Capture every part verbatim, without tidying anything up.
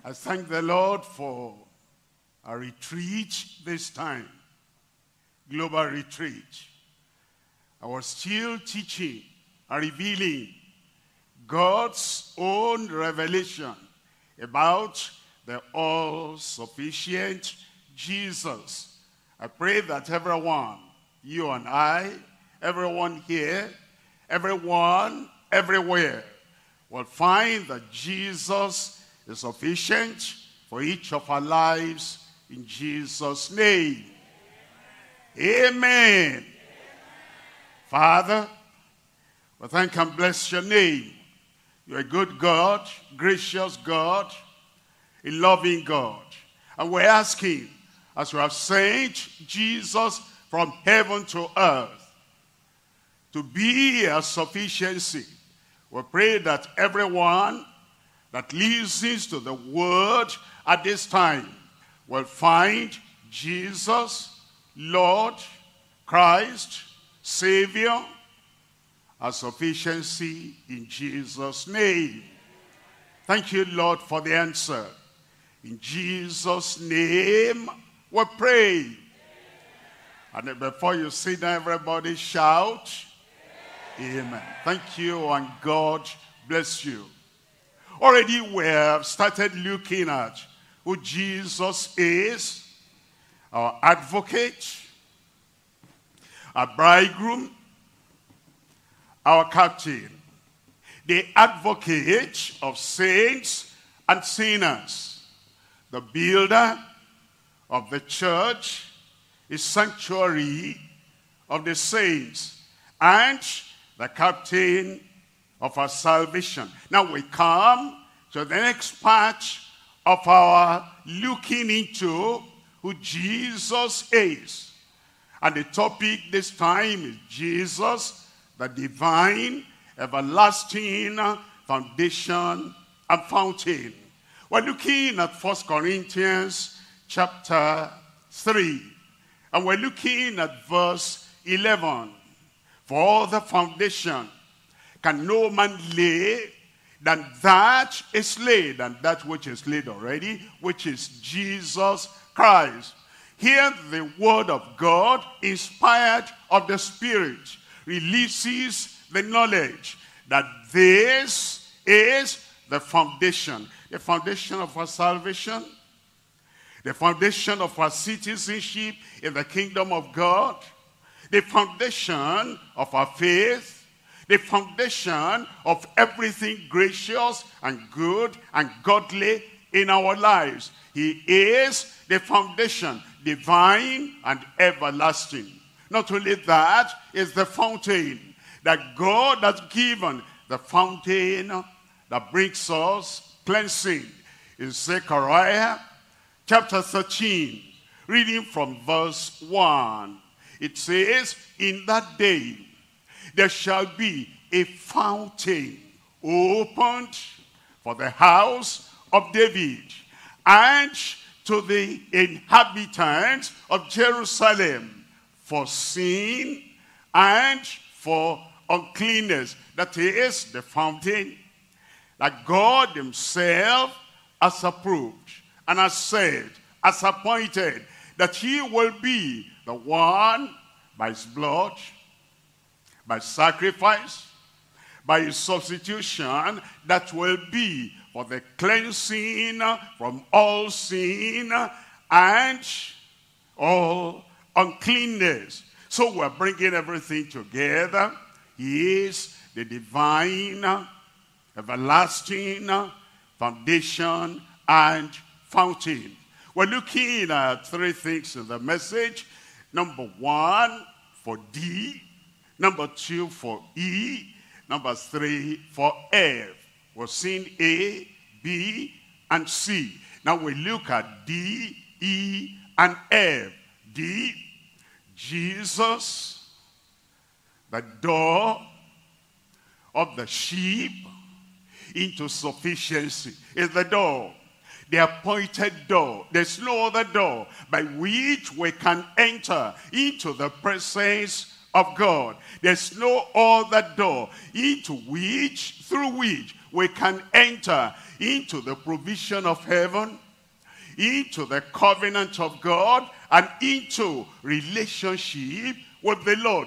I thank the Lord for a retreat this time, global retreat. I was still teaching and revealing God's own revelation about the all-sufficient Jesus. I pray that everyone, you and I, everyone here, everyone, everywhere, will find that Jesus is sufficient for each of our lives in Jesus' name. Amen. Amen. Amen. Father, we thank and bless your name. You're a good God, gracious God, a loving God. And we're asking, as we have sent Jesus from heaven to earth, to be a sufficiency, we pray that everyone that listens to the word at this time will find Jesus, Lord, Christ, Savior, a sufficiency in Jesus' name. Thank you, Lord, for the answer. In Jesus' name we pray. And before you sit down, everybody shout, Amen. Amen. Thank you, and God bless you. Already we have started looking at who Jesus is, our advocate, our bridegroom, our captain, the advocate of saints and sinners, the builder of the church, a sanctuary of the saints, and the captain of our salvation. Now we come to the next part of our looking into who Jesus is. And the topic this time is Jesus, the divine, everlasting foundation and fountain. We're looking at First Corinthians chapter three. And we're looking at verse eleven. For the foundation can no man lay than that is laid, and that which is laid already, which is Jesus Christ. Here the word of God, inspired of the Spirit, releases the knowledge that this is the foundation. The foundation of our salvation, the foundation of our citizenship in the kingdom of God, the foundation of our faith, the foundation of everything gracious and good and godly in our lives. He is the foundation, divine and everlasting. Not only that, is the fountain that God has given, the fountain that brings us cleansing. In Zechariah chapter thirteen, reading from verse one, it says, in that day there shall be a fountain opened for the house of David and to the inhabitants of Jerusalem for sin and for uncleanness. That is the fountain that God himself has approved and has said, has appointed, that he will be the one by his blood, by sacrifice, by his substitution, that will be for the cleansing from all sin and all uncleanness. So we're bringing everything together. He is the divine, everlasting foundation and fountain. We're looking at three things in the message. Number one, for D. Number two, for E. Number three, for F. We've seen A, B, and C. Now we look at D, E, and F. D, Jesus, the door of the sheep into sufficiency, is the door, the appointed door. There's no other door by which we can enter into the presence of God. There's no other door into which, through which we can enter into the provision of heaven, into the covenant of God, and into relationship with the Lord.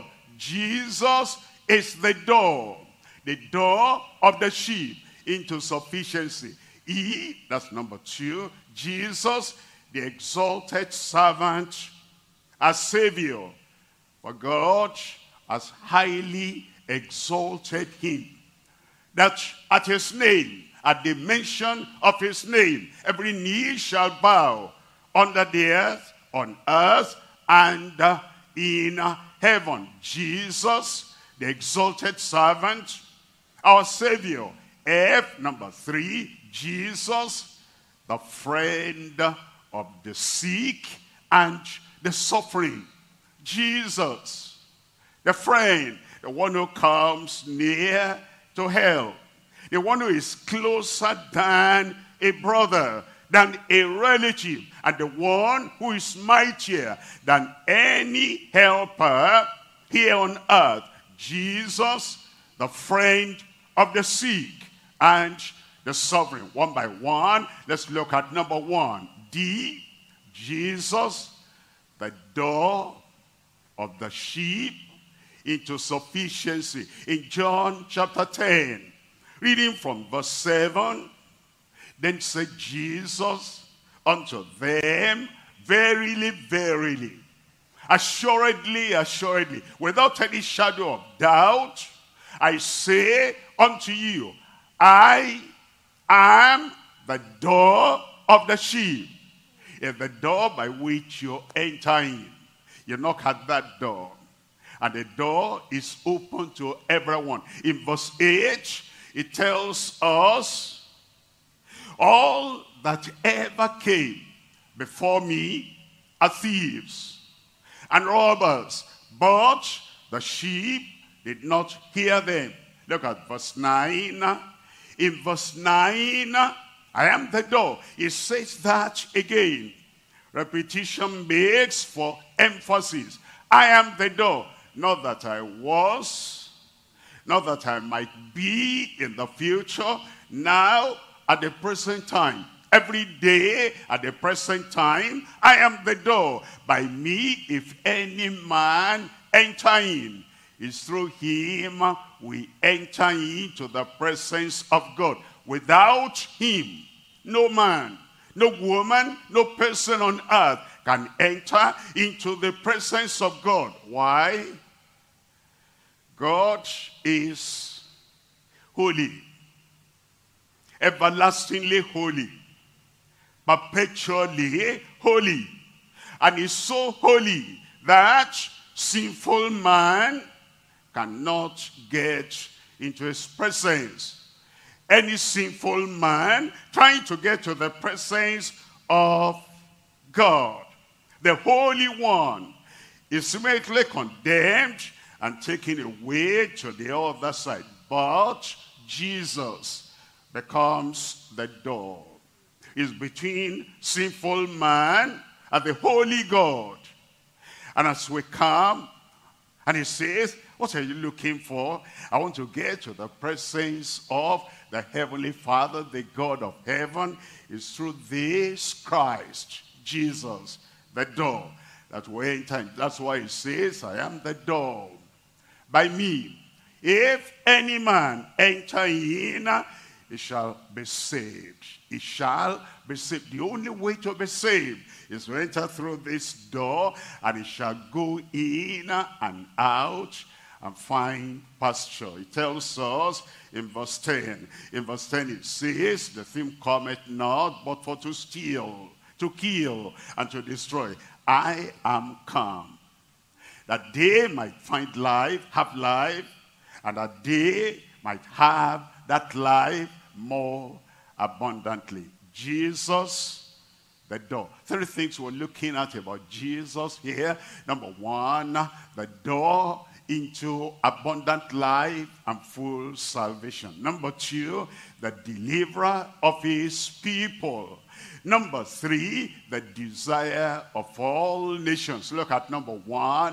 Jesus is the door, the door of the sheep into sufficiency. He, that's number two, Jesus, the exalted servant, as Savior. For God has highly exalted him, that at his name, at the mention of his name, every knee shall bow under the earth, on earth, and uh, in uh, heaven. Jesus, the exalted servant, our Savior. F, number three, Jesus, the friend of the sick and the suffering. Jesus, the friend, the one who comes near to help, the one who is closer than a brother, than a relative, and the one who is mightier than any helper here on earth. Jesus, the friend of the sick and the suffering. One by one, let's look at number one. D, Jesus, the door of the sheep into sufficiency. In John chapter ten, reading from verse seven, then said Jesus unto them, verily, verily, assuredly, assuredly, without any shadow of doubt, I say unto you, I am the door of the sheep. If the door by which you enter in, you knock at that door, and the door is open to everyone. In verse eight, it tells us, all that ever came before me are thieves and robbers, but the sheep did not hear them. Look at verse nine. In verse nine, I am the door. It says that again. Repetition makes for emphasis. I am the door. Not that I was, not that I might be in the future. Now, at the present time, every day at the present time, I am the door. By me, if any man enter in, it's through him we enter into the presence of God. Without him, no man, no woman, no person on earth can enter into the presence of God. Why? God is holy, everlastingly holy, perpetually holy. And is so holy that sinful man cannot get into his presence. Any sinful man trying to get to the presence of God, the Holy One, is immediately condemned and taken away to the other side. But Jesus becomes the door. It's between sinful man and the holy God. And as we come, and he says, what are you looking for? I want to get to the presence of the Heavenly Father, the God of heaven. Is through this Christ, Jesus, the door, that we enter. That's why he says, I am the door. By me, if any man enter in, he shall be saved. He shall be saved. The only way to be saved is to enter through this door, and he shall go in and out and find pasture. It tells us in verse ten. In verse ten it says, the thief cometh not but for to steal, to kill, and to destroy. I am come, that they might find life, have life, and that they might have that life more abundantly. Jesus, the door. Three things we're looking at about Jesus here. Number one, the door into abundant life and full salvation. Number two, the deliverer of his people. Number three, the desire of all nations. Look at number one,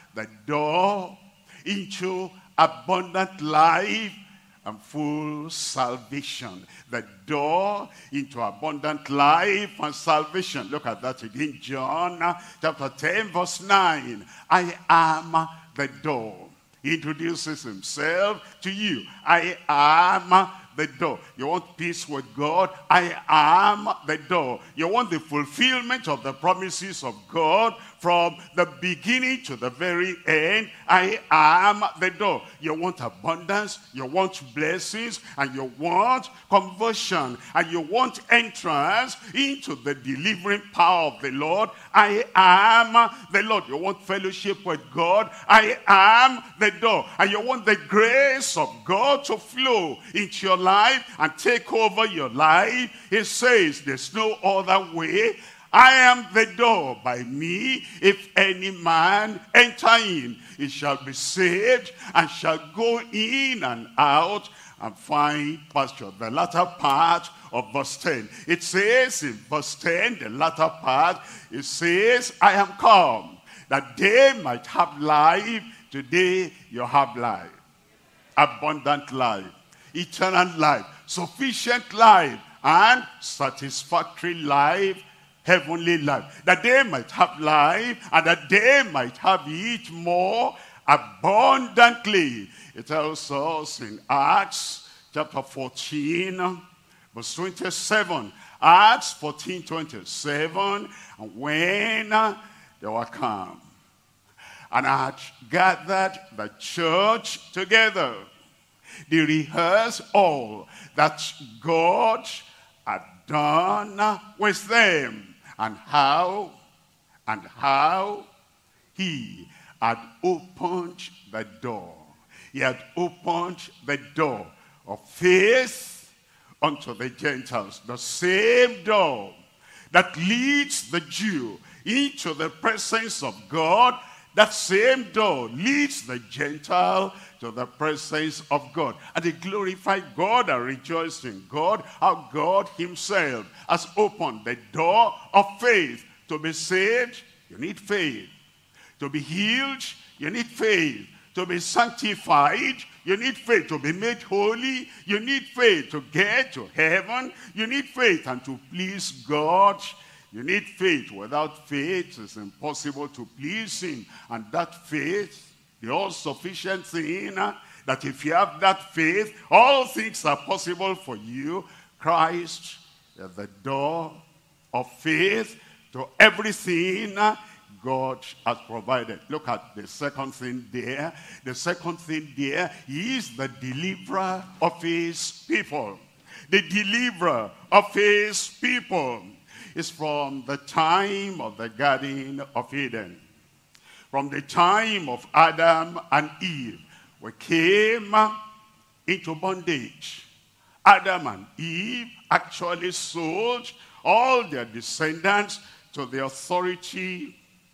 the door into abundant life and full salvation. The door into abundant life and salvation. Look at that again. John chapter ten verse nine. I am the door. He introduces himself to you. I am the door. You want peace with God? I am the door. You want the fulfillment of the promises of God from the beginning to the very end? I am the door. You want abundance, you want blessings, and you want conversion, and you want entrance into the delivering power of the Lord? I am the Lord. You want fellowship with God? I am the door. And you want the grace of God to flow into your life and take over your life? He says there's no other way. I am the door. By me, if any man enter in, he shall be saved and shall go in and out and find pasture. The latter part of verse ten. It says in verse ten, the latter part, it says, I am come that they might have life. Today you have life. Abundant life. Eternal life. Sufficient life. And satisfactory life. Heavenly life, that they might have life and that they might have it more abundantly. It tells us in Acts chapter fourteen, verse twenty-seven. Acts fourteen, twenty-seven. And when they were come and had gathered the church together, they rehearsed all that God had done with them. And how, and how he had opened the door. He had opened the door of faith unto the Gentiles. The same door that leads the Jew into the presence of God, that same door leads the Gentile to the presence of God. And they glorify God and rejoice in God, how God himself has opened the door of faith. To be saved, you need faith. To be healed, you need faith. To be sanctified, you need faith. To be made holy, you need faith. To get to heaven, you need faith. And to please God, you need faith. Without faith, it's impossible to please him. And that faith, the all-sufficient thing, that if you have that faith, all things are possible for you. Christ is the door of faith to everything God has provided. Look at the second thing there. The second thing there, he is the deliverer of his people. The deliverer of his people is from the time of the Garden of Eden. From the time of Adam and Eve, we came into bondage. Adam and Eve actually sold all their descendants to the authority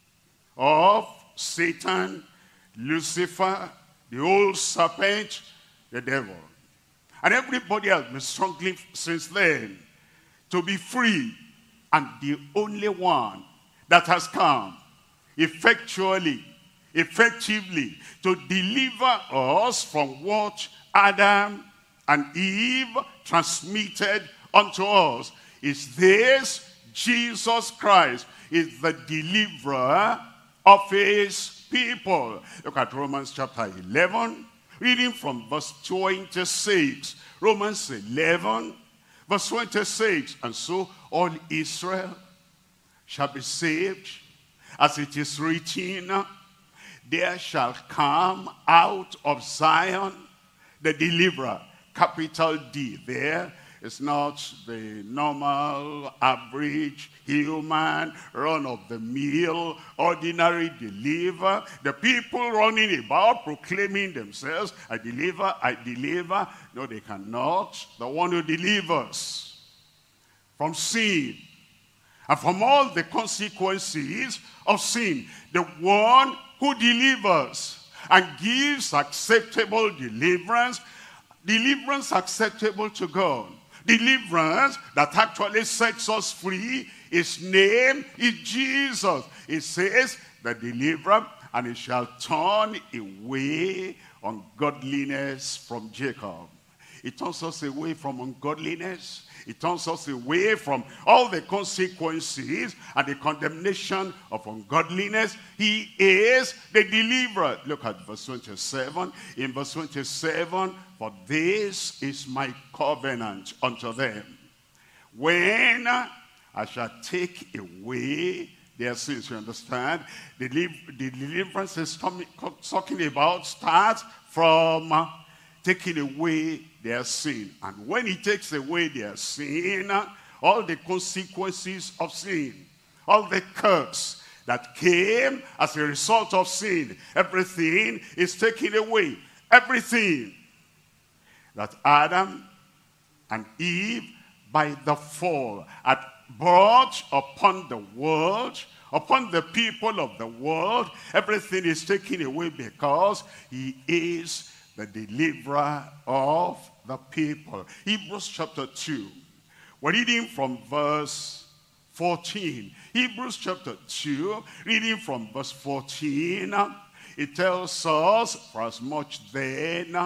of Satan, Lucifer, the old serpent, the devil. And everybody has been struggling since then to be free. And the only one that has come effectually, effectively to deliver us from what Adam and Eve transmitted unto us is this: Jesus Christ is the deliverer of his people. Look at Romans chapter eleven, reading from verse twenty-six. Romans eleven, verse twenty-six. And so all Israel shall be saved, as it is written, there shall come out of Zion the deliverer. Capital D there. It's not the normal, average, human, run-of-the-mill, ordinary deliverer. The people running about proclaiming themselves, I deliver, I deliver. No, they cannot. The one who delivers from sin and from all the consequences of sin. The one who delivers and gives acceptable deliverance. Deliverance acceptable to God. Deliverance that actually sets us free. His name is Jesus. It says the deliverer and he shall turn away ungodliness from Jacob. He turns us away from ungodliness. He turns us away from all the consequences and the condemnation of ungodliness. He is the deliverer. Look at verse twenty-seven. In verse twenty-seven, for this is my covenant unto them, when I shall take away their sins. You understand? The, the deliverance is coming, talking about starts from uh, taking away their sin. And when he takes away their sin, all the consequences of sin, all the curse that came as a result of sin, everything is taken away. Everything that Adam and Eve by the fall had brought upon the world, upon the people of the world, everything is taken away because he is the deliverer of the people. Hebrews chapter two. We're reading from verse fourteen. Hebrews chapter two, reading from verse fourteen. It tells us, for as much then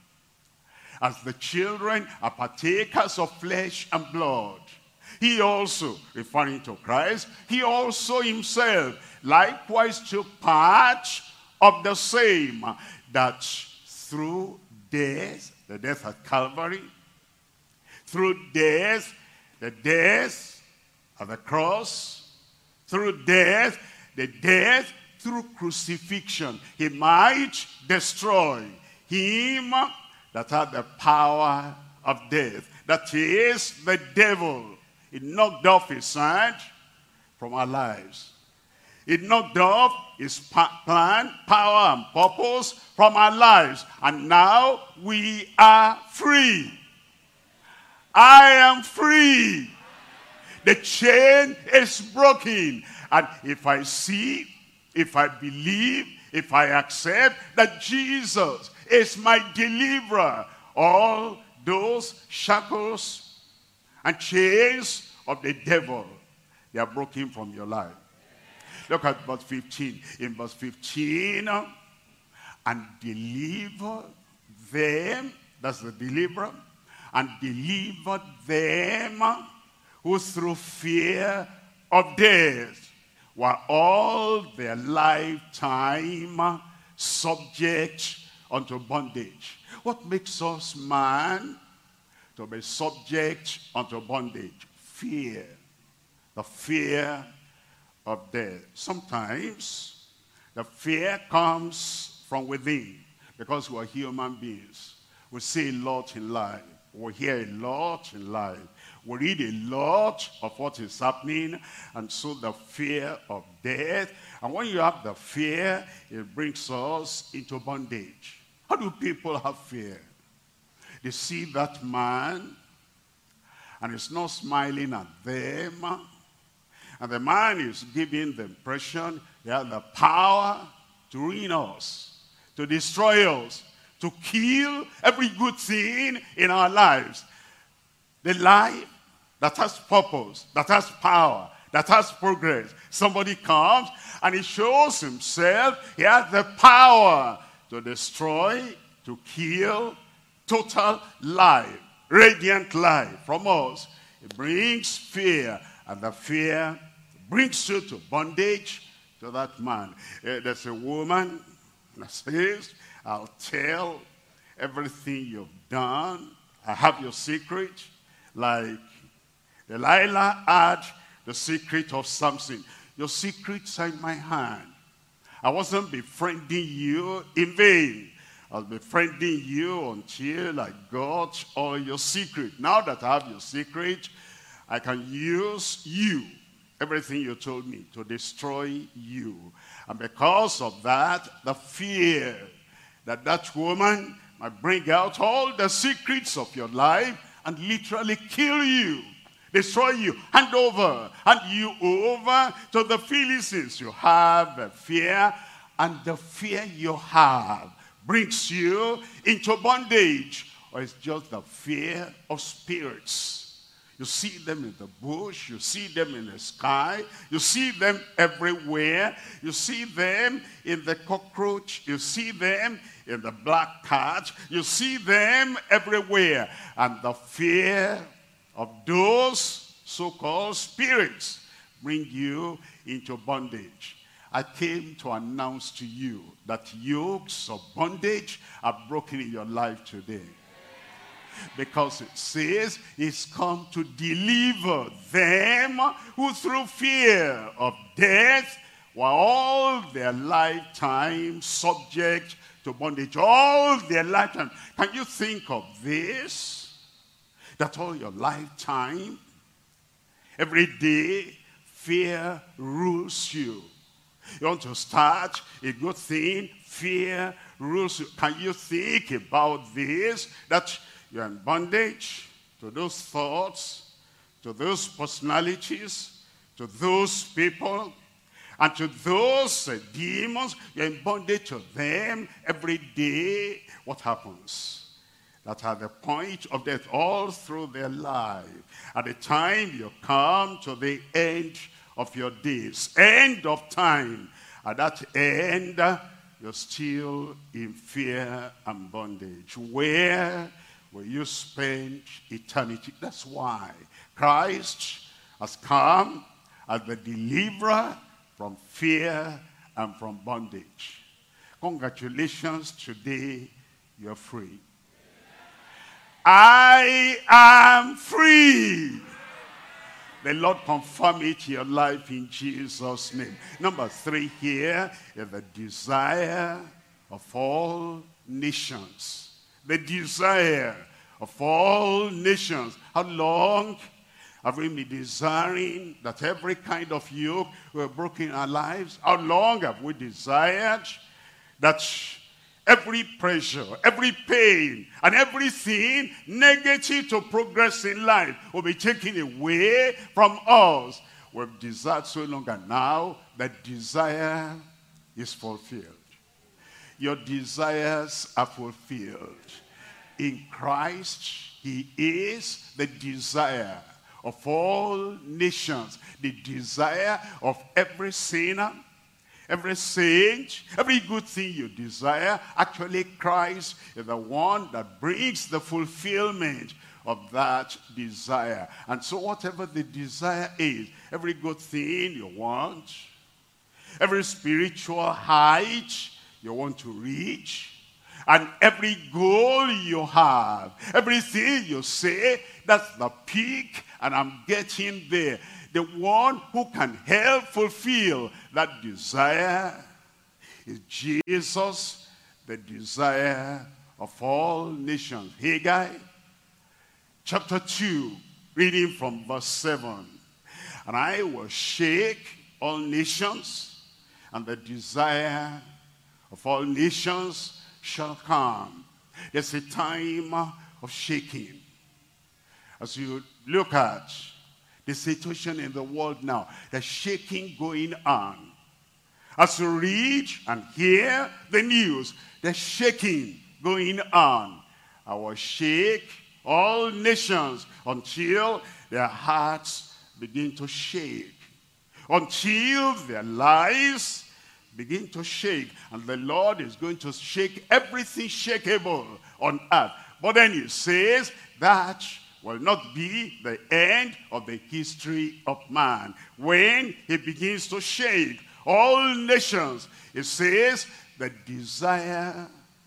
as the children are partakers of flesh and blood, he also, referring to Christ, he also himself likewise took part of the same, that through death, the death at Calvary, through death, the death at the cross, through death, the death through crucifixion, he might destroy him that had the power of death, that is the devil. It knocked off his hand from our lives. It knocked off his plan, power, and purpose from our lives. And now we are free. I am free. The chain is broken. And if I see, if I believe, if I accept that Jesus is my deliverer, all those shackles and chains of the devil, they are broken from your life. Look at verse fifteen. In verse fifteen, and deliver them, that's the deliverer, and delivered them who through fear of death were all their lifetime subject unto bondage. What makes us man to be subject unto bondage? Fear. The fear of death. Sometimes the fear comes from within, because we're human beings. We see a lot in life. We hear a lot in life. We read a lot of what is happening, and so the fear of death. And when you have the fear, it brings us into bondage. How do people have fear? They see that man, and he's not smiling at them, and the man is giving the impression he has the power to ruin us, to destroy us, to kill every good thing in our lives. The life that has purpose, that has power, that has progress. Somebody comes and he shows himself. He has the power to destroy, to kill, total life, radiant life from us. It brings fear, and the fear brings you to bondage to that man. Uh, there's a woman that says, I'll tell everything you've done. I have your secret. Like Delilah had the secret of Samson. Your secrets are in my hand. I wasn't befriending you in vain. I was befriending you until I got all your secret. Now that I have your secret, I can use you, everything you told me, to destroy you. And because of that, the fear that that woman might bring out all the secrets of your life and literally kill you, destroy you, hand over, hand you over to the Philistines. You have a fear, and the fear you have brings you into bondage. Or it's just the fear of spirits. You see them in the bush. You see them in the sky. You see them everywhere. You see them in the cockroach. You see them in the black cat. You see them everywhere. And the fear of those so-called spirits bring you into bondage. I came to announce to you that yokes of bondage are broken in your life today. Because it says he's come to deliver them who through fear of death were all their lifetime subject to bondage. All their lifetime. Can you think of this? That all your lifetime, every day, fear rules you. You want to start a good thing, fear rules you. Can you think about this? That you're in bondage to those thoughts, to those personalities, to those people, and to those uh, demons. You're in bondage to them every day. What happens? That at the point of death, all through their life, at the time you come to the end of your days, end of time, at that end, you're still in fear and bondage. Where will you spend eternity? That's why Christ has come as the deliverer from fear and from bondage. Congratulations, today you're free. I am free. The Lord confirm it in your life in Jesus' name. Number three here is the desire of all nations. The desire of all nations. How long have we been desiring that every kind of yoke were broken in our lives? How long have we desired that every pressure, every pain, and everything negative to progress in life will be taken away from us? We've desired so long, and now that desire is fulfilled. Your desires are fulfilled. In Christ, he is the desire of all nations, the desire of every sinner, every saint, every good thing you desire. Actually, Christ is the one that brings the fulfillment of that desire. And so whatever the desire is, every good thing you want, every spiritual height you want to reach, and every goal you have, everything you say, that's the peak, and I'm getting there. The one who can help fulfill that desire is Jesus, the desire of all nations. Haggai, chapter two, reading from verse seven. And I will shake all nations, and the desire of all nations shall come. There's a time of shaking. As you look at the situation in the world now, there's shaking going on. As you read and hear the news, there's shaking going on. I will shake all nations until their hearts begin to shake, until their lives begin to shake. And the Lord is going to shake everything shakeable on earth. But then he says that will not be the end of the history of man. When he begins to shake all nations, it says the desire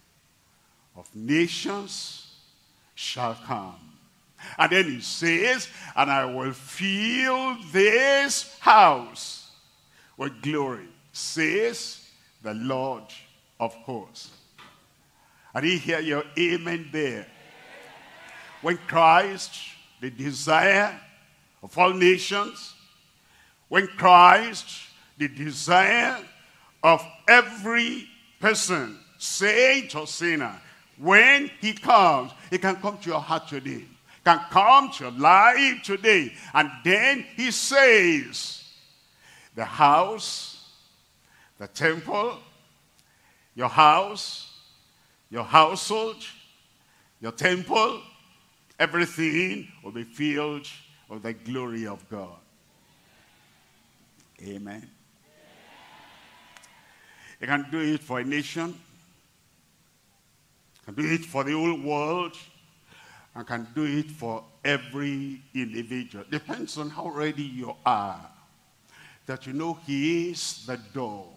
of nations shall come. And then he says, and I will fill this house with glory, says the Lord of hosts. I didn't hear your amen there. When Christ, the desire of all nations, when Christ, the desire of every person, saint or sinner, when he comes, he can come to your heart today, can come to your life today, and then he says, the house, the temple, your house, your household, your temple, everything will be filled of the glory of God. Amen. You can do it for a nation. You can do it for the whole world. And can do it for every individual. Depends on how ready you are. That you know he is the door.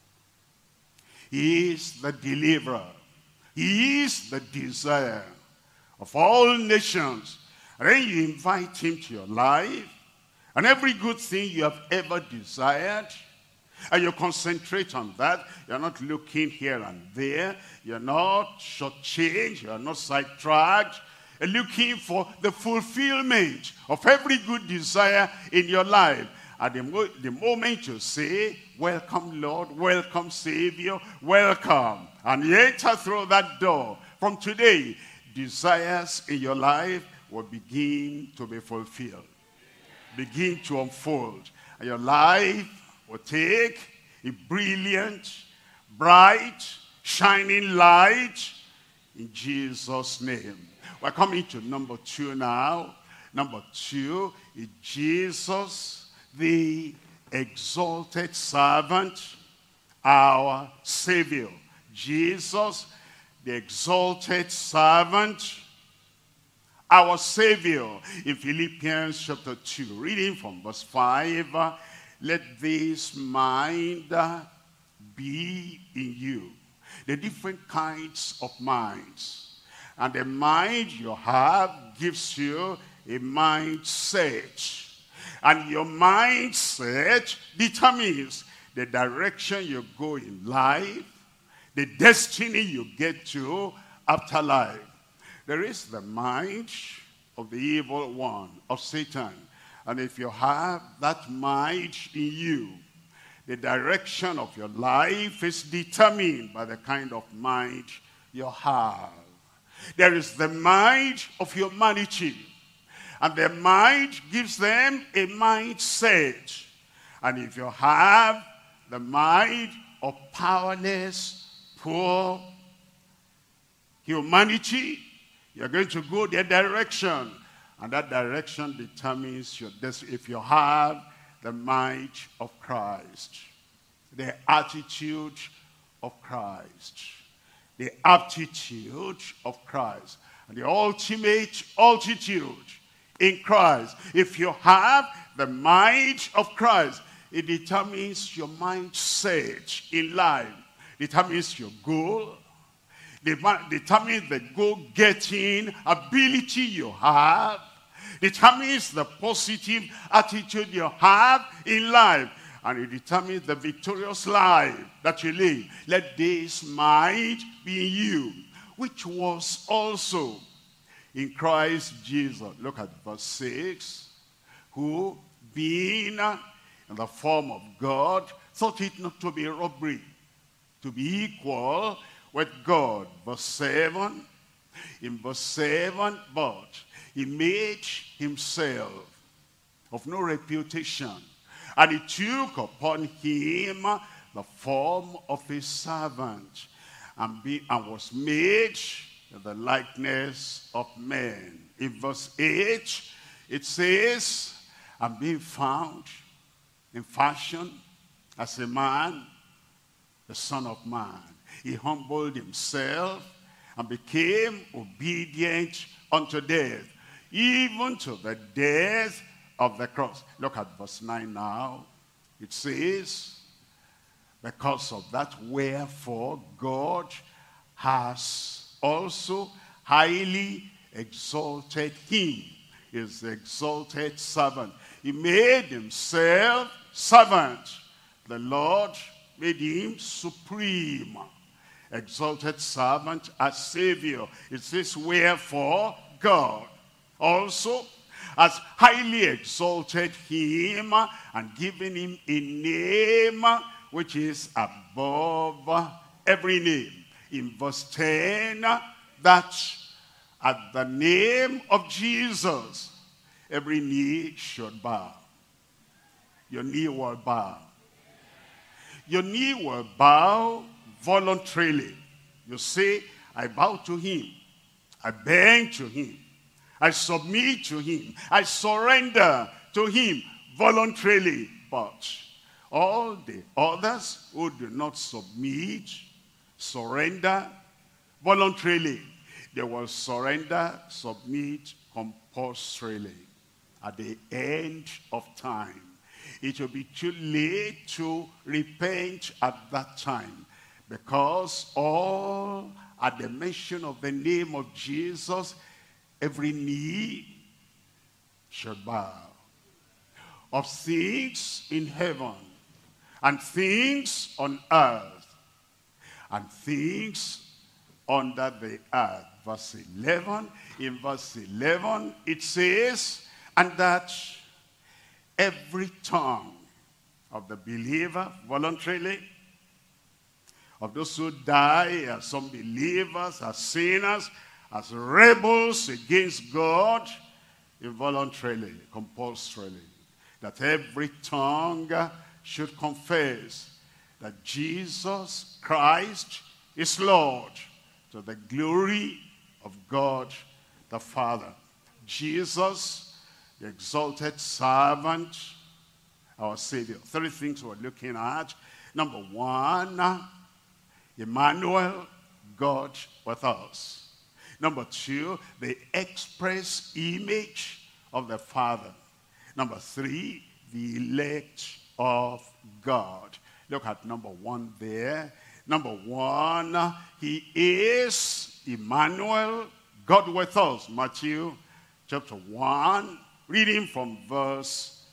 He is the deliverer. He is the desire of all nations. And then you invite him to your life. And every good thing you have ever desired, and you concentrate on that. You're not looking here and there. You're not shortchanged. You're not sidetracked. You're looking for the fulfillment of every good desire in your life. At the, mo the moment you say, welcome Lord, welcome Savior, welcome. And you enter through that door. From today, desires in your life will begin to be fulfilled. Begin to unfold. And your life will take a brilliant, bright, shining light in Jesus' name. We're coming to number two now. Number two is Jesus, the exalted servant, our Savior. Jesus, the exalted servant, our Savior. In Philippians chapter two, reading from verse five, let this mind be in you. The different kinds of minds. And the mind you have gives you a mindset. And your mindset determines the direction you go in life, the destiny you get to after life. There is the mind of the evil one, of Satan. And if you have that mind in you, the direction of your life is determined by the kind of mind you have. There is the mind of humanity. And the mind gives them a mindset. And if you have the mind of powerless, poor humanity, you're going to go their direction. And that direction determines your destiny. If you have the mind of Christ, the attitude of Christ, the aptitude of Christ, and the ultimate altitude in Christ. If you have the mind of Christ, it determines your mindset in life, determines your goal, determines the goal-getting ability you have, determines the positive attitude you have in life, and it determines the victorious life that you live. Let this mind be in you, which was also in Christ Jesus. Look at verse six. Who, being in the form of God, thought it not to be robbery, to be equal with God. Verse seven. In verse seven, but he made himself of no reputation, and he took upon him the form of a servant, and, be, and was made in the likeness of men. In verse eight, it says, and being found in fashion as a man, the Son of Man, he humbled himself and became obedient unto death, even to the death of the cross. Look at verse nine now. It says, because of that, wherefore God has also highly exalted him. He is the exalted servant. He made himself servant. The Lord made him supreme. Exalted servant as Savior. It says, wherefore God also has highly exalted him and given him a name which is above every name. In verse ten, that at the name of Jesus, every knee should bow. Your knee will bow. Your knee will bow voluntarily. You say, I bow to him. I bend to him. I submit to him. I surrender to him voluntarily. But all the others who do not submit, surrender voluntarily, they will surrender, submit compulsorily. At the end of time, it will be too late to repent at that time, because all at the mention of the name of Jesus, every knee shall bow, of things in heaven and things on earth and things under the earth. Verse eleven, in verse eleven it says, and that every tongue of the believer voluntarily, of those who die as unbelievers, as sinners, as rebels against God, involuntarily, compulsorily, that every tongue should confess that Jesus Christ is Lord, to the glory of God the Father. Jesus, the exalted servant, our Savior. Three things we're looking at. Number one, Emmanuel, God with us. Number two, the express image of the Father. Number three, the elect of God. Look at number one there. Number one, he is Emmanuel, God with us. Matthew chapter one, reading from verse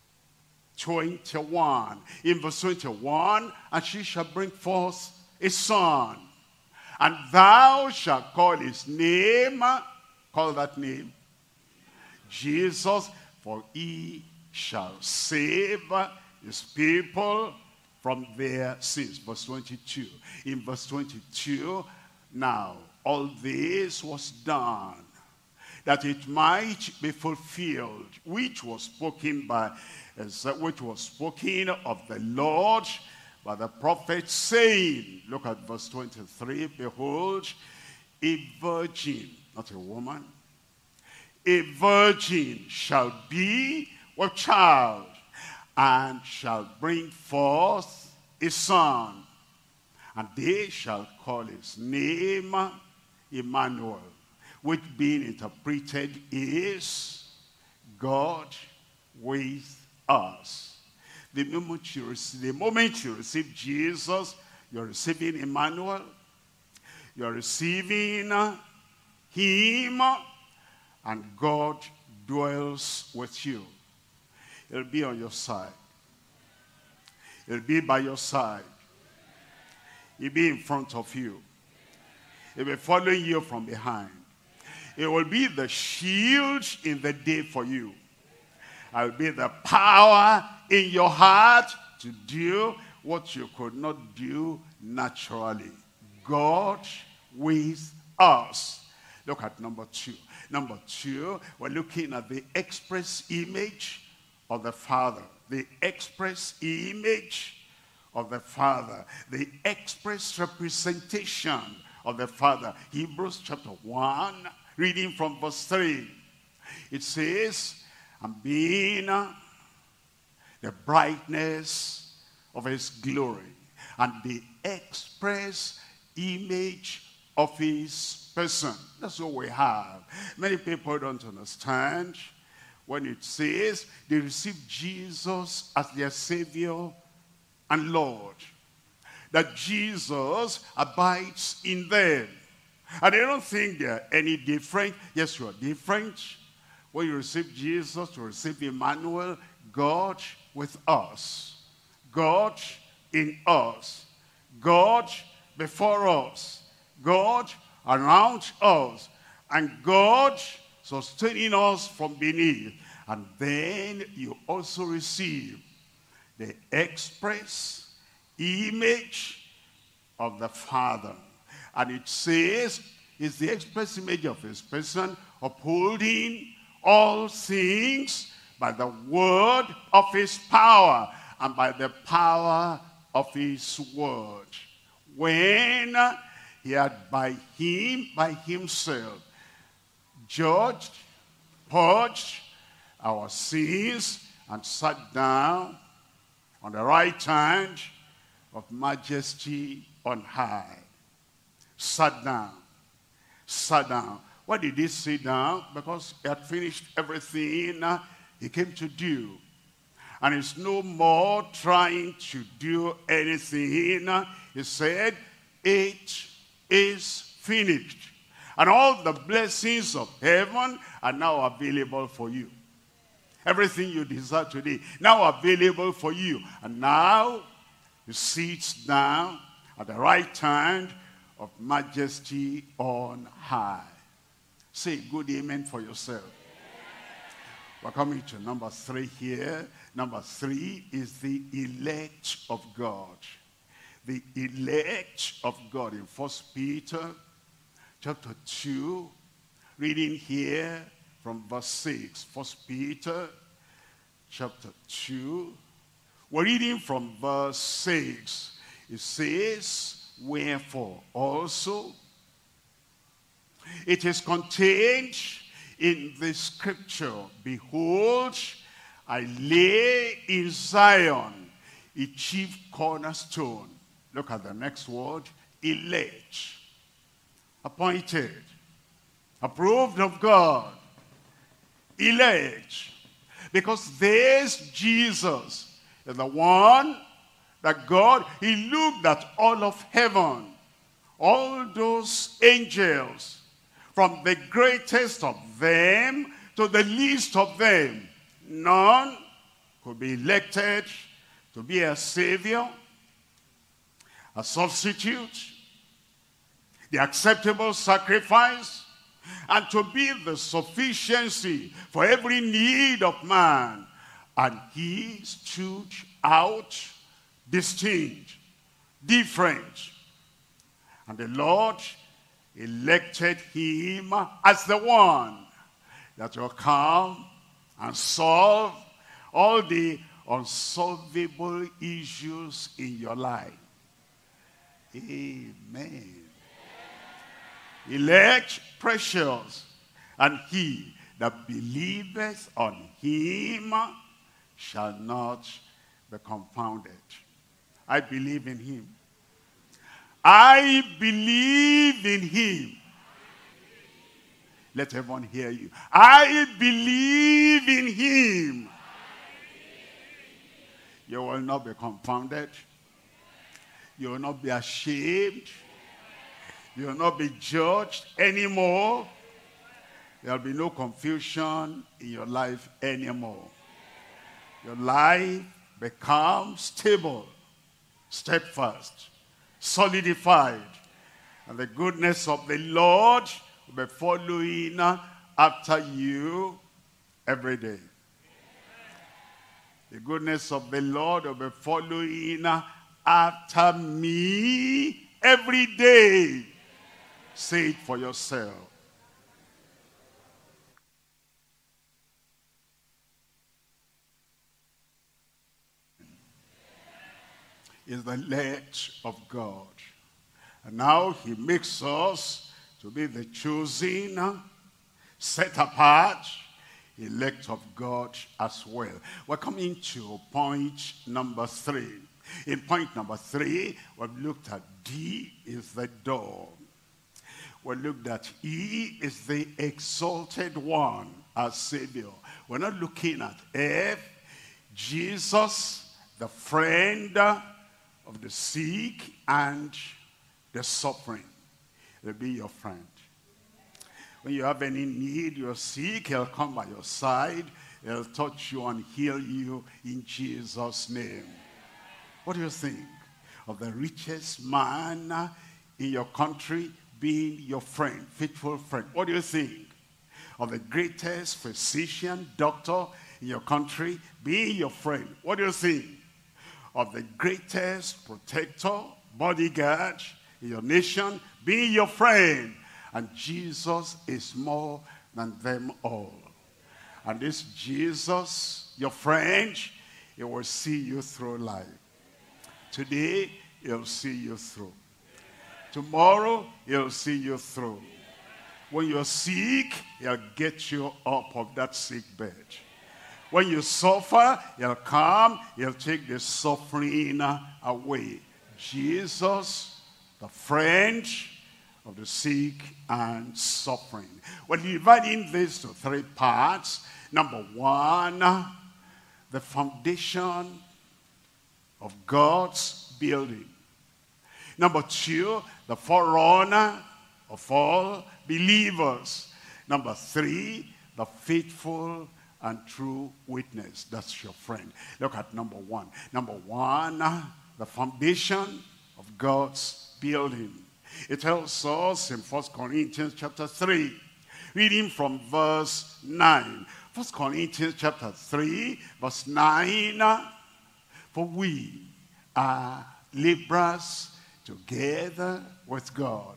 twenty-one. In verse twenty-one, and she shall bring forth a son, and thou shalt call his name, call that name, Jesus, for he shall save his people from their sins. Verse twenty-two. In verse twenty-two, now all this was done that it might be fulfilled, which was spoken by, which was spoken of the Lord by the prophet, saying, look at verse twenty-three, behold, a virgin, not a woman, a virgin shall be with child, and shall bring forth a son, and they shall call his name Emmanuel, which being interpreted is God with us. The moment you receive, the moment you receive Jesus, you're receiving Emmanuel, you're receiving him, and God dwells with you. It'll be on your side. It'll be by your side. He'll be in front of you. He'll be following you from behind. It will be the shield in the day for you. It will be the power in your heart to do what you could not do naturally. God with us. Look at number two. Number two, we're looking at the express image of the Father. The express image of the Father. The express representation of the Father. Hebrews chapter one, reading from verse three. It says, and being the brightness of his glory and the express image of his person. That's what we have. Many people don't understand when it says they receive Jesus as their Savior and Lord, that Jesus abides in them. And they don't think they're any different. Yes, you are different. When you receive Jesus, you receive Emmanuel, God with us. God in us. God before us. God around us. And God sustaining us from beneath. And then you also receive the express image of the Father. And it says, it's the express image of his person, upholding all things by the word of his power, and by the power of his word. When he had by him, by himself, judged purged our sins, and sat down on the right hand of majesty on high. Sat down. Sat down. Why did he sit down? Because he had finished everything he came to do. And he's no more trying to do anything. He said, it is finished. And all the blessings of heaven are now available for you. Everything you desire today, now available for you. And now he sits down at the right hand of majesty on high. Say good amen for yourself. We're coming to number three here. Number three is the elect of God. The elect of God in First Peter chapter two, reading here from verse six. First Peter chapter two. We're reading from verse six. It says, wherefore also it is contained in the scripture, behold, I lay in Zion a chief cornerstone. Look at the next word, elect, appointed, approved of God, elect. Because this Jesus is the one that God, he looked at all of heaven, all those angels, from the greatest of them to the least of them. None could be elected to be a savior, a substitute, the acceptable sacrifice, and to be the sufficiency for every need of man. And he stood out distinct, different. And the Lord elected him as the one that will come and solve all the unsolvable issues in your life. Amen. Elect, precious, and he that believeth on him shall not be confounded. I believe in him. I believe in him. Let everyone hear you. I believe in him. You will not be confounded. You will not be ashamed. You will not be judged anymore. There will be no confusion in your life anymore. Your life becomes stable, steadfast, solidified, and the goodness of the Lord will be following after you every day. The goodness of the Lord will be following after me every day. Say it for yourself. Is the elect of God. And now he makes us to be the chosen, set apart, elect of God as well. We're coming to point number three. In point number three, we've looked at D is the door. We looked at E is the exalted one as Savior. We're not looking at F, Jesus, the friend of the sick and the suffering. He'll be your friend. When you have any need, you're sick, he'll come by your side. He'll touch you and heal you in Jesus' name. What do you think of the richest man in your country being your friend, faithful friend? What do you think of the greatest physician, doctor in your country being your friend? What do you think of the greatest protector, bodyguard in your nation being your friend? And Jesus is more than them all. And this Jesus, your friend, he will see you through life. Today, he'll see you through. Tomorrow, he'll see you through. When you're sick, he'll get you up of that sick bed. When you suffer, he'll come, he'll take the suffering away. Jesus, the friend of the sick and suffering. We're dividing this to three parts. Number one, the foundation of God's building. Number two, the forerunner of all believers. Number three, the faithful and true witness. That's your friend. Look at number one. Number one, the foundation of God's building. It tells us in First Corinthians chapter three, reading from verse nine. First Corinthians chapter three, verse nine. For we are laborers together with God.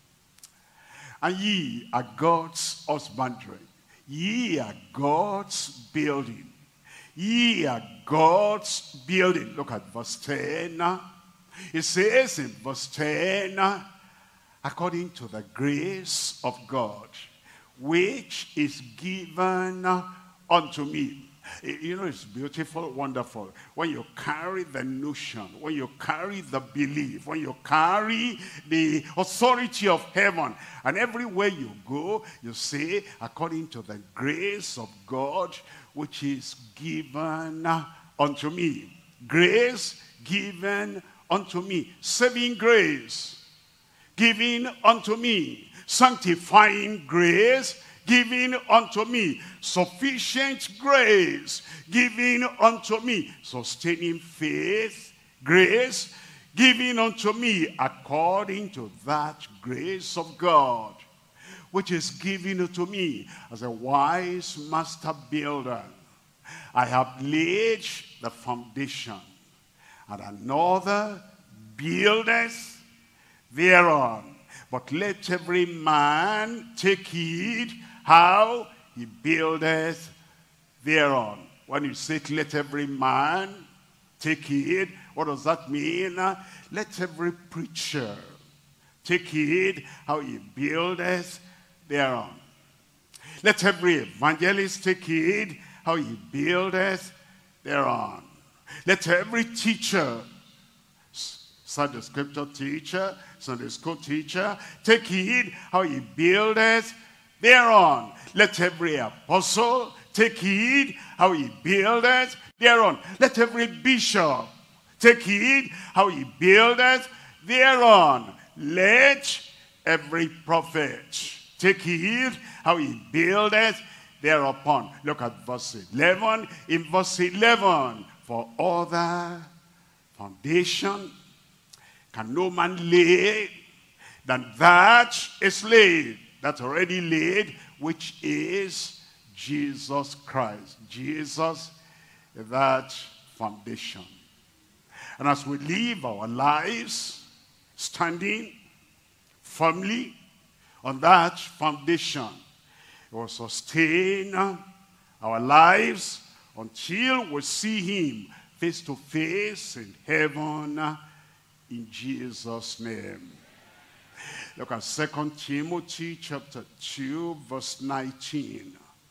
And ye are God's husbandry. Ye are God's building. Ye are God's building. Look at verse ten. It says in verse ten, according to the grace of God, which is given unto me. You know, it's beautiful, wonderful. When you carry the notion, when you carry the belief, when you carry the authority of heaven, and everywhere you go, you say, according to the grace of God, which is given unto me. Grace given unto me. Saving grace given unto me. Sanctifying grace given unto me. Sufficient grace given unto me. Sustaining faith, grace given unto me according to that grace of God, which is given unto me as a wise master builder. I have laid the foundation, and another buildeth thereon. But let every man take heed how he buildeth thereon. When you say, let every man take heed, what does that mean? Let every preacher take heed how he buildeth thereon. Let every evangelist take heed how he buildeth thereon. Let every teacher, Sunday scripture teacher, Sunday school teacher, take heed how he buildeth thereon. Let every apostle take heed how he buildeth thereon. Let every bishop take heed how he buildeth thereon. Let every prophet take heed how he buildeth thereupon. Look at verse eleven. In verse eleven, for other foundation can no man lay than that is laid, that's already laid, which is Jesus Christ. Jesus is that foundation. And as we live our lives standing firmly on that foundation, it will sustain our lives until we see him face to face in heaven, in Jesus' name. Look at Second Timothy chapter two, verse nineteen.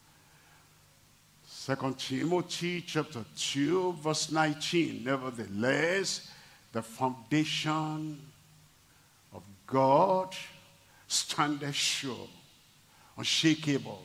Second Timothy chapter two, verse nineteen. Nevertheless, the foundation of God standeth sure, unshakable,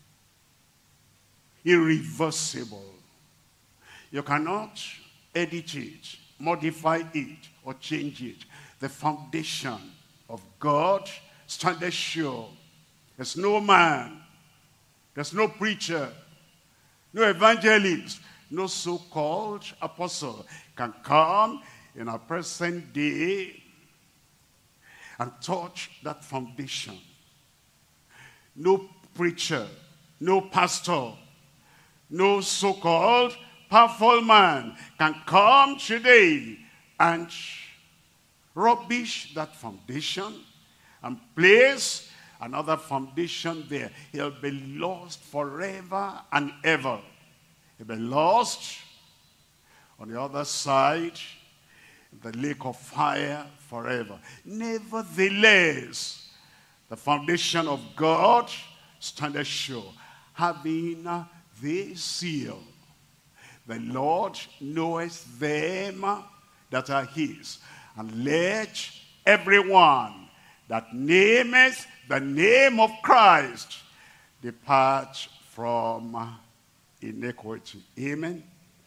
irreversible. You cannot edit it, modify it, or change it. The foundation of God standeth sure. There's no man, there's no preacher, no evangelist, no so-called apostle can come in our present day and touch that foundation. No preacher, no pastor, no so-called powerful man can come today and rubbish that foundation and place another foundation there. He'll be lost forever and ever. He'll be lost on the other side, the lake of fire forever. Nevertheless, The foundation of God standeth sure, having this seal. The Lord knoweth them that are his, and let everyone that nameth the name of Christ depart from iniquity. Amen.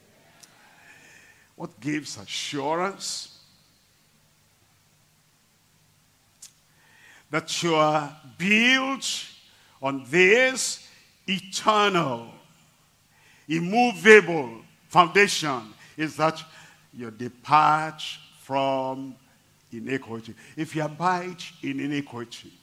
What gives assurance? That you are built on this eternal, immovable foundation, is that you depart from iniquity. If you abide in iniquity,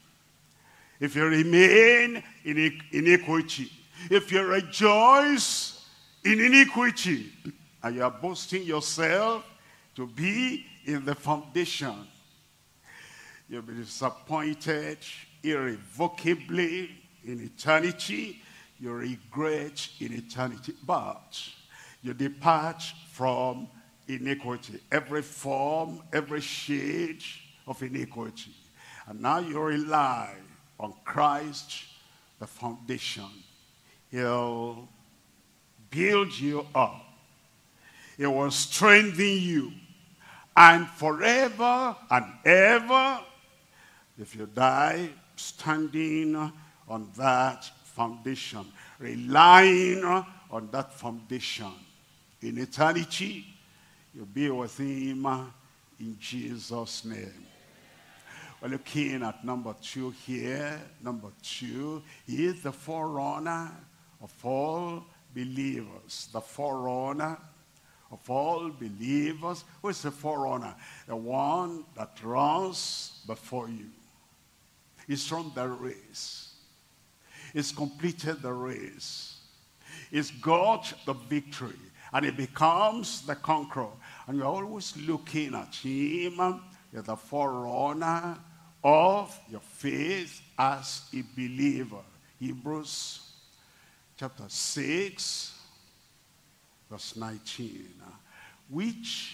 if you remain in iniquity, if you rejoice in iniquity, and you are boasting yourself to be in the foundation, you'll be disappointed irrevocably in eternity. You regret in eternity. But you depart from iniquity, every form, every shade of iniquity. And now you rely on Christ, the foundation. He'll build you up. He will strengthen you. And forever and ever, if you die standing on that foundation, relying on that foundation, in eternity, you'll be with him in Jesus' name. We're looking at number two here. Number two, he is the forerunner of all believers. The forerunner of all believers. Who is the forerunner? The one that runs before you. He's run the race. He's completed the race. He's got the victory. And he becomes the conqueror. And you're always looking at him. You're the forerunner of your faith as a believer. Hebrews chapter six, verse nineteen. Which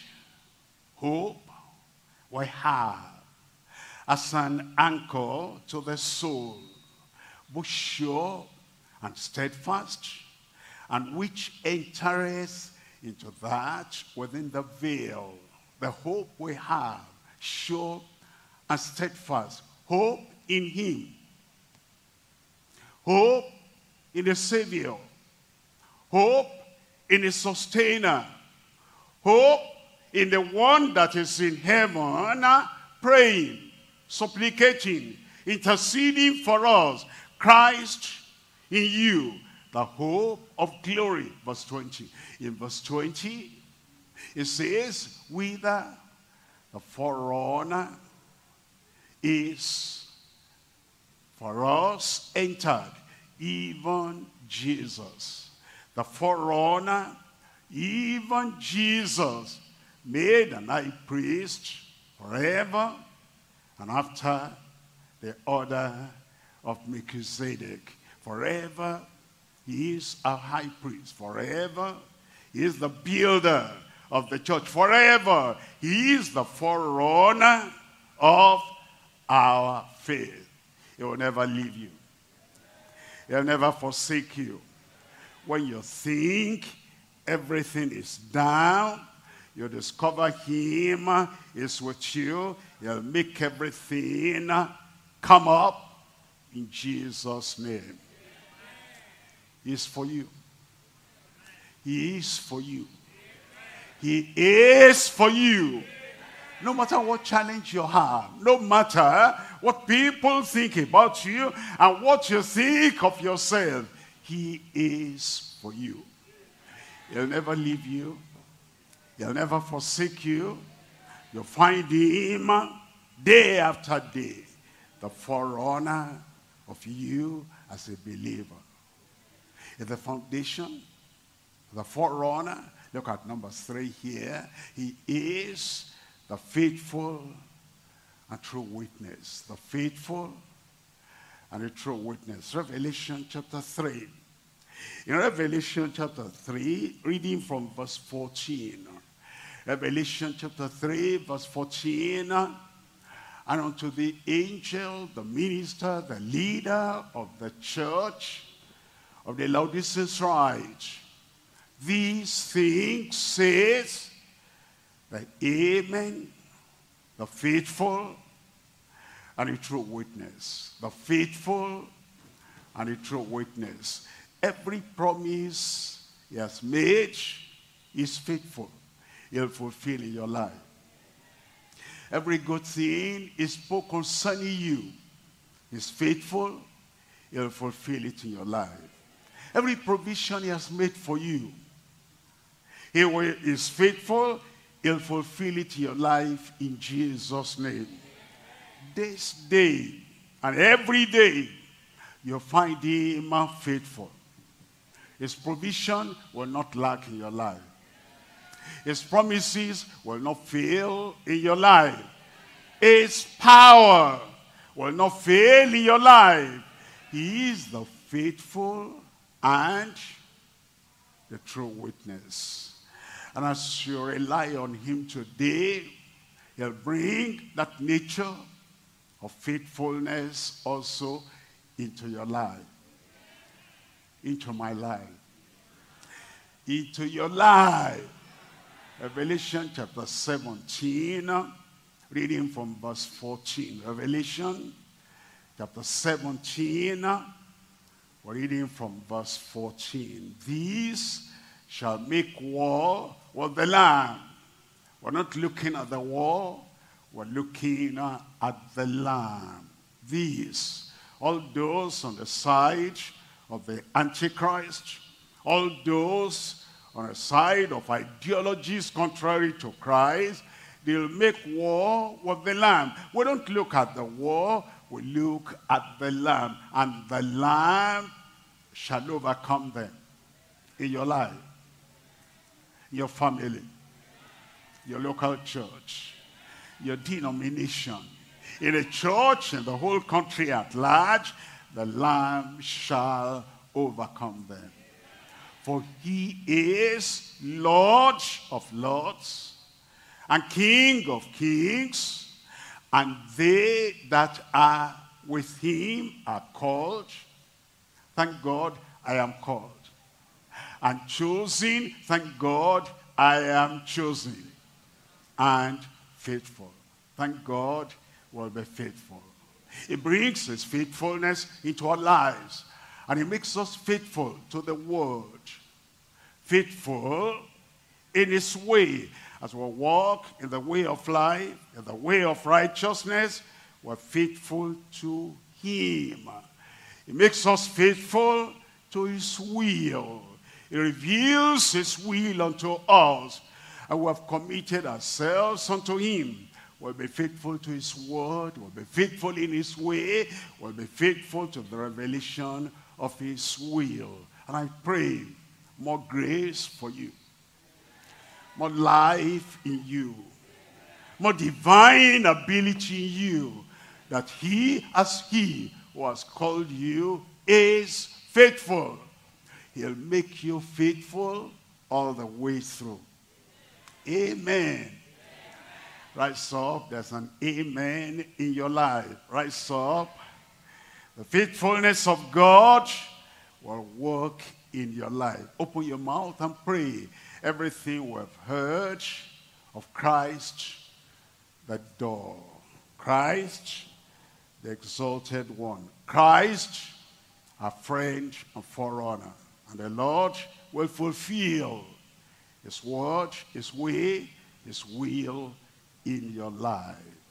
hope we have as an anchor to the soul, both sure and steadfast, and which entereth into that within the veil. The hope we have, sure and steadfast. Hope in him. Hope in the Savior. Hope in the sustainer. Hope in the one that is in heaven, praying, supplicating, interceding for us. Christ in you, the hope of glory. Verse twenty. In verse twenty, it says, whither the forerunner is for us entered, even Jesus. The forerunner, even Jesus, made an high priest forever and after the order of Melchizedek. Forever he is our high priest. Forever he is the builder of the church. Forever he is the forerunner of our faith. He will never leave you. He will never forsake you. When you think everything is down, you discover him is with you. He'll make everything come up in Jesus' name. He is for you. He is for you. He is for you. No matter what challenge you have, no matter what people think about you and what you think of yourself, he is for you. He'll never leave you. He'll never forsake you. You'll find him day after day, the forerunner of you as a believer. In the foundation, the forerunner, look at number three here. He is the faithful and true witness. The faithful and the true witness. Revelation chapter three. In Revelation chapter three, reading from verse fourteen. Revelation chapter three, verse fourteen. and unto the angel, the minister, the leader of the church of the Laodiceans write, these things says the Amen, the faithful and the true witness. The faithful and the true witness. Every promise he has made is faithful. He'll fulfill in your life. Every good thing he spoke concerning you is faithful. He'll fulfill it in your life. Every provision he has made for you, he will, is faithful. He'll fulfill it in your life in Jesus' name. This day and every day, you'll find him faithful. His provision will not lack in your life. His promises will not fail in your life. His power will not fail in your life. He is the faithful and the true witness. And as you rely on him today, he'll bring that nature of faithfulness also into your life, into my life, into your life. Revelation chapter seventeen, reading from verse fourteen. Revelation chapter seventeen, we're reading from verse fourteen. These shall make war with the Lamb. We're not looking at the war, we're looking at the Lamb. These, all those on the side of the Antichrist, all those on the side of ideologies contrary to Christ, they'll make war with the Lamb. We don't look at the war, we look at the Lamb. And the Lamb shall overcome them in your life, your family, your local church, your denomination, in a church, in the whole country at large. The Lamb shall overcome them. For he is Lord of lords and King of kings, and they that are with him are called. Thank God I am called. And chosen, thank God I am chosen. And faithful. Thank God we'll be faithful. He brings his faithfulness into our lives. And he makes us faithful to the word. Faithful in his way. As we walk in the way of life, in the way of righteousness, we're faithful to him. He makes us faithful to his will. He reveals his will unto us. And we have committed ourselves unto him. We'll be faithful to his word. We'll be faithful in his way. We'll be faithful to the revelation of his will. And I pray more grace for you, more life in you, more divine ability in you, that he, as he who has called you, is faithful. He'll make you faithful all the way through. Amen. Rise up. There's an amen in your life. Rise up. The faithfulness of God will work in your life. Open your mouth and pray. Everything we've heard of Christ, the door. Christ, the exalted one. Christ, our friend and forerunner. And the Lord will fulfill his word, his way, his will in your life.